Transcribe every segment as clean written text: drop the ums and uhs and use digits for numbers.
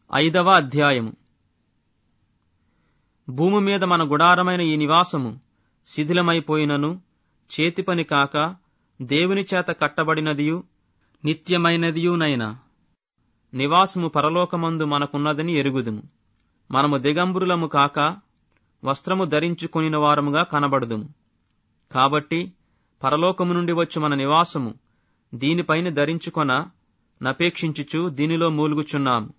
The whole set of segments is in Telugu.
5వ అధ్యాయము. భూమి మీద మన గుడారమైన ఈ నివాసము శిథిలమైపోయినను చేతిపని కాక దేవుని చేత కట్టబడినదియు నిత్యమైనదియునైన నివాసము పరలోకమందు మనకున్నదని ఎరుగుదుము. మనము దిగంబరులము కాక వస్త్రము ధరించుకొనిన వారముగా కనబడుదుము. కాబట్టి పరలోకము నుండి వచ్చు మన నివాసము దీనిపైన ధరించుకొన నపేక్షించుచు దీనిలో మూలుగుచున్నాము.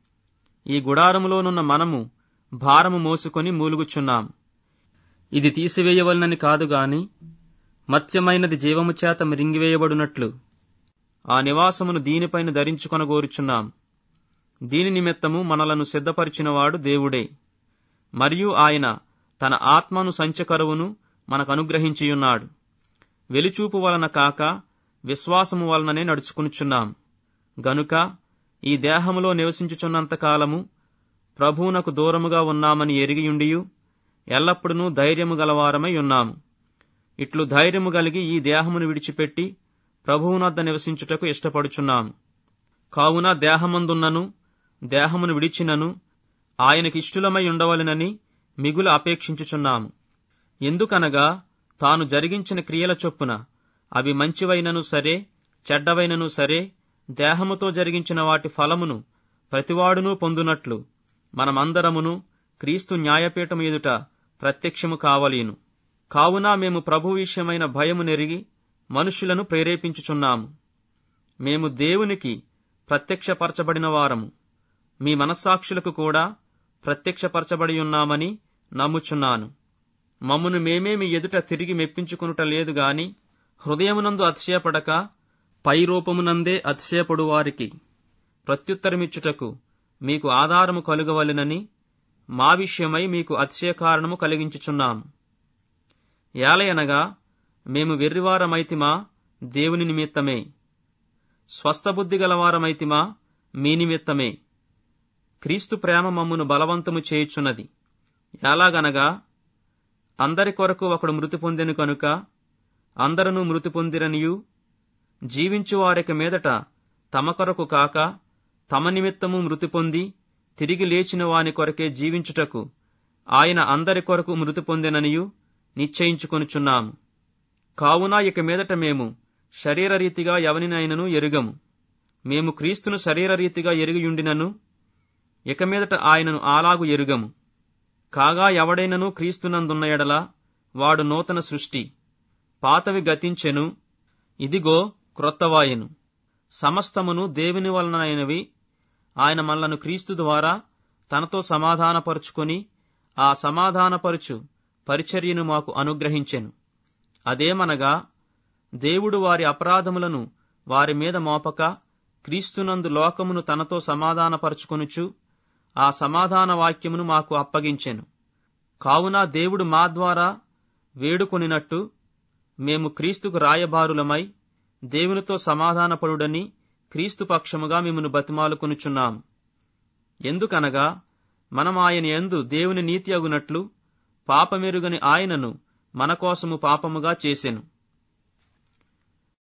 ఈ గుడారములోనున్న మనము భారము మోసుకొని మూలుగుచున్నాము. ఇది తీసివేయవలనని కాదుగాని మత్స్యమైనది జీవము చేత మ్రింగివేయబడినట్లు ఆ నివాసమును దీనిపైన ధరించుకొనగోరుచున్నాము. దీని నిమిత్తము మనలను సిద్ధపరిచినవాడు దేవుడే. మరియు ఆయన తన ఆత్మను సంచకరువును మనకు అనుగ్రహించియున్నాడు. వెలిచూపు వలన కాక విశ్వాసము వలననే నడుచుకునుచున్నాము. గనుక ఈ దేహములో నివసించుచున్నంతకాలము ప్రభువునకు దూరముగా ఉన్నామని ఎరిగియుండియు ఎల్లప్పుడూ ధైర్యము గలవారమై ఉన్నాము. ఇట్లు ధైర్యము కలిగి ఈ దేహమును విడిచిపెట్టి ప్రభువునొద్ద నివసించుటకు ఇష్టపడుచున్నాము. కావున దేహమందున్నను దేహమును విడిచినను ఆయనకిష్టులమై ఉండవలెనని మిగులు అపేక్షించుచున్నాము. ఎందుకనగా తాను జరిగించిన క్రియల చొప్పున అవి మంచివైనను సరే చెడ్డవైనను సరే దేహముతో జరిగించిన వాటి ఫలమును ప్రతివాడునూ పొందునట్లు మనమందరమును క్రీస్తు న్యాయపీఠము ఎదుట ప్రత్యక్షము కావలీను. కావున మేము ప్రభు విషయమైన భయము నెరిగి మనుష్యులను ప్రేరేపించుచున్నాము. మేము దేవునికి ప్రత్యక్షపరచబడిన వారము, మీ మనస్సాక్షులకు కూడా ప్రత్యక్షపరచబడి ఉన్నామని నమ్ముచున్నాను. మమ్మును మేమే మీ ఎదుట తిరిగి మెప్పించుకొనుట లేదు గాని హృదయమునందు అతిశయపడక పై రూపమునందే అతిశయపడు వారికి ప్రత్యుత్తరమిచ్చుటకు మీకు ఆధారము కలుగవలెనని మా విషయమై మీకు అతిశయ కారణము కలిగించుచున్నాము. ఏలయనగా మేము వెర్రివారమైతిమా దేవుని నిమిత్తమే, స్వస్థబుద్ధి గలవారమైతిమా మీ నిమిత్తమే. క్రీస్తు ప్రేమ మమ్మును బలవంతము చేయుచున్నది. ఎలాగనగా అందరి కొరకు ఒకడు మృతి పొందెను కనుక అందరూ మృతి పొందిరనియు, జీవించువారికి మీదట తమ కొరకు కాక తమ నిమిత్తము మృతి పొంది తిరిగి లేచిన వాని కొరకే జీవించుటకు ఆయన అందరి కొరకు మృతి పొందెననియు నిశ్చయించుకొనుచున్నాము. కావున ఇక మీదట మేము శరీరరీతిగా ఎవనినైనను ఎరుగము. మేము క్రీస్తును శరీరరీతిగా ఎరిగియుండినను ఇక మీదట ఆయనను అలాగు ఎరుగము. కాగా ఎవడైనను క్రీస్తునందున్న ఎడల వాడు నూతన సృష్టి, పాతవి గతించెను, ఇదిగో క్రొత్తవాయెను. సమస్తమును దేవుని వలనైనవి. ఆయన మనలను క్రీస్తు ద్వారా తనతో సమాధానపరుచుకొని ఆ సమాధానపరుచు పరిచర్యను మాకు అనుగ్రహించెను. అదేమనగా దేవుడు వారి అపరాధములను వారి మీద మోపక క్రీస్తునందు లోకమును తనతో సమాధానపరుచుకొనుచు ఆ సమాధాన వాక్యమును మాకు అప్పగించెను. కావున దేవుడు మా ద్వారా వేడుకొనినట్టు మేము క్రీస్తుకు రాయబారులమై దేవునితో సమాధానపడుడని క్రీస్తు పక్షముగా మిమ్మును బతిమాలుకొనుచున్నాము. ఎందుకనగా మనం ఆయన యందు దేవుని నీతి అగునట్లు పాపమెరుగని ఆయనను మన కోసము పాపముగా చేసెను.